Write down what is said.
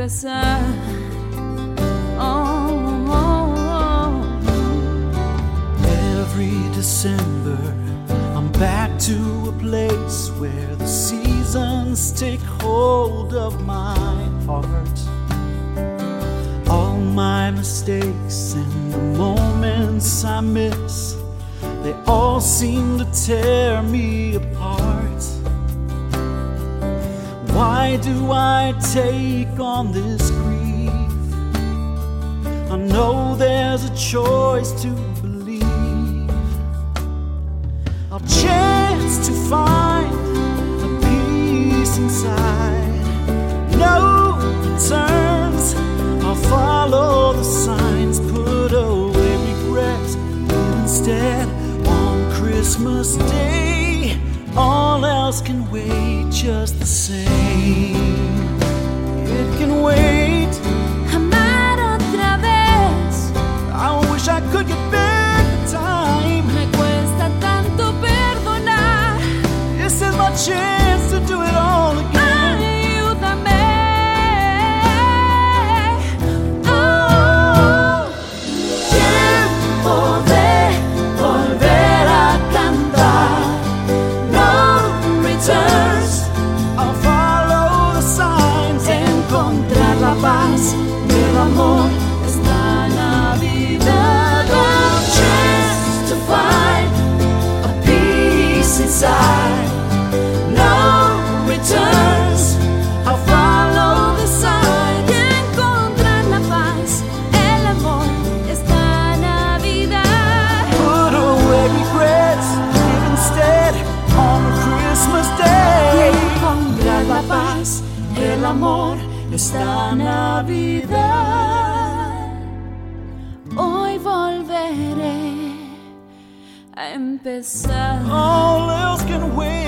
empezar. Oh, oh, oh. Every December I'm back to a place where the seasons take hold of my heart. All my mistakes and the moments I miss, they all seem to tear me apart. Why do I take on this grief? I know there's a choice to believe. I'll chance to find a peace inside. No returns, I'll follow the signs. Put away regrets, live instead on Christmas Day. All else can wait just the same. It can wait. Amar otra vez. I wish I could get back the time. Me cuesta tanto perdonar. This is my chance to do it all again. Ayúdame. Oh, Tiempo de volver a cantar. No returns. I'll follow the signs. Encontrar la paz del amor esta Navidad. A chance to find a peace inside. No returns. I'll follow the signs. Y encontrar la paz, el amor esta Navidad. Put away regrets, live instead on Christmas Day. Encontrar la paz, el amor esta Navidad. Hoy volveré a empezar. All else can wait.